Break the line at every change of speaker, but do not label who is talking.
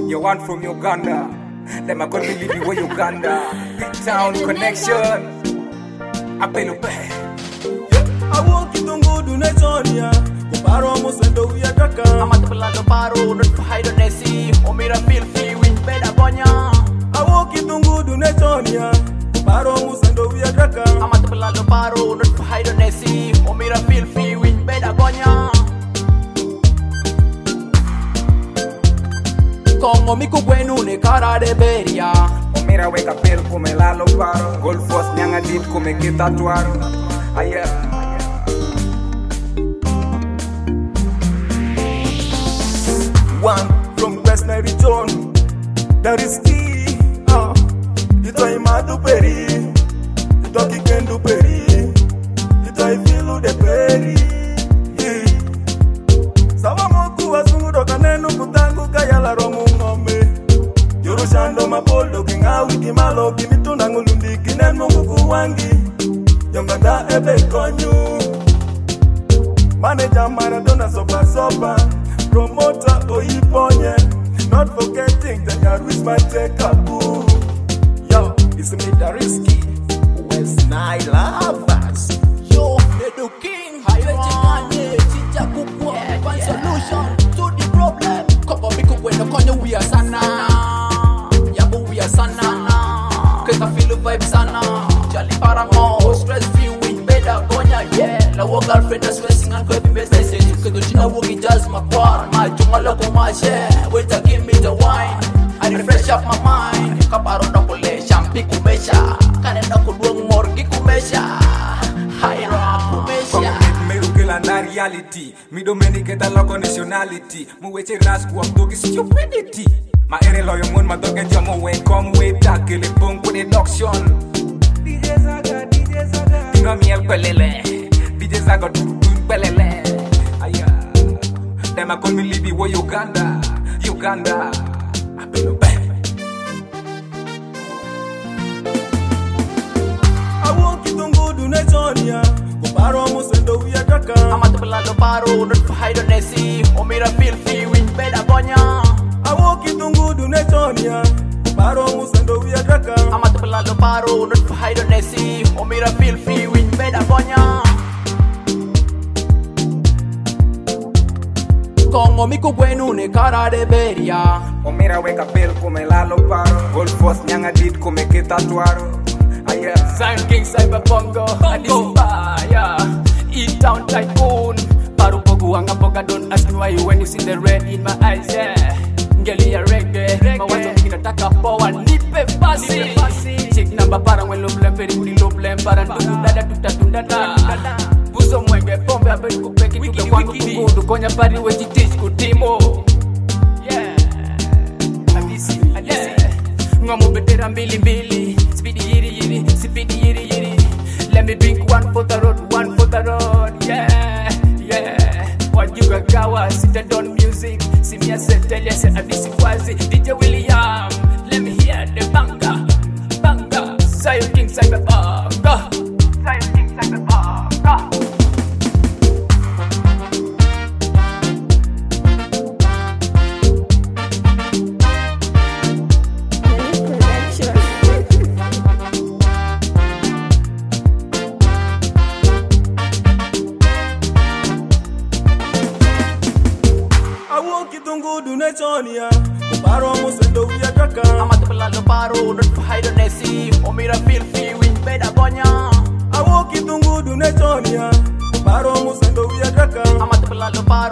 You're one from Uganda. Them I got me live with Uganda. Big town connection. I pay no pay.
I walk it on good Netonia. Paro Mosendo Yataka.
I'm at the Palato Paro, not for hide on Nessie. Omira feel free with better bonya.
I walk it on good Netonia. Paro Mosendo Yataka.
I'm at the Palato Paro, not for hide on Nessie. Omira feel free with better bonya. Como miku kwenu ne cara de beria.
Omira weka pel come lalo paro. Golfos nyanga dit come que tatuaro. Aya.
One from West Nairobi, that is key. Ito ay maduperi, ito kikendo peri, ito ay filo de peri. Sawa moku wasungudo kanenu kutangu kaya la romu ngome. Yorushando mapolo kinga wiki malo kimituna ngulundi kinenu kuku wangi. Yonganda ebe konyu, manager Maradona sopa sopa. Promoter Oiponye, not forgetting that I reach my take a boo. Yo, it's me the risky West Nile lovers.
Yo, the king, High Chicha Kukwa, one solution to the problem. Kopo miku kweno konyo we are sana. Yabu we are sana. Cause I feel the vibe sana. Jali parango, stress free with better konya, yeah. La wo girlfriend is stressing and craving message. Jina wogi jazz makwar, my jungala ko my share. Wait to give me the wine, I refresh up my mind. Kaparo na kule champi kumesha, kane na kudwang morgi kumesha. Haira kumesha.
Me rukela na reality. Me domenike ta loco nationality. Mu weche ras kwa mdogi stupidity. Ma ere loyo mon ma doge jamo we come way back le pong with deduction. DJ Zaga. Tinga miel pelele. DJ Zaga tu pelele. Them I call me Libby with Uganda. I been a bang.
I walk it on good Netonia. Paro Mosendo Yataka.
I'm at the Palato Paro, not for hide on Nessie. Omira feel free with better bonya.
I walk it on good Netonia. Paro Mosendo Yataka.
I'm at the Palato Paro, not for hide on Nessie. Omira feel free with better bonya. Como miku kwenu ne cara de beria.
Omira weka pel come lalo paro. Golfos nyanga dit come que tatuaro. Aya.
Sign King Cyberpongo, Adispa, yeah. E-Town Tycoon. Paru pogu anga poga, don't ask me why when you see the red in my eyes, yeah. Ngeli ya reggae, mawazo mingi nataka power, nipe pasi. Check number parang when loblem, very good loblem, parang dada tutatundada. Buso mwenge pombe abeli kupeki tuke kwangu kukudu konya pari wechi teach kutimo. Yeah, Adisi, yeah. Ngomu betera mbili, speedy yiri, speedy yiri. Let me drink one for the road, yeah. Wajuga gawa, seated on music. Simia setelia se Adisi kwazi, DJ William. Let me hear the banga. Zion King Cyberpongo.
Netonia, Paro Mosendo Yataka.
I'm at the Palato Paro, not for hide on Nessie. Omira feel free with better bonya.
I walk it on good Netonia, Paro Mosendo Yataka.
I'm at the Palato Paro.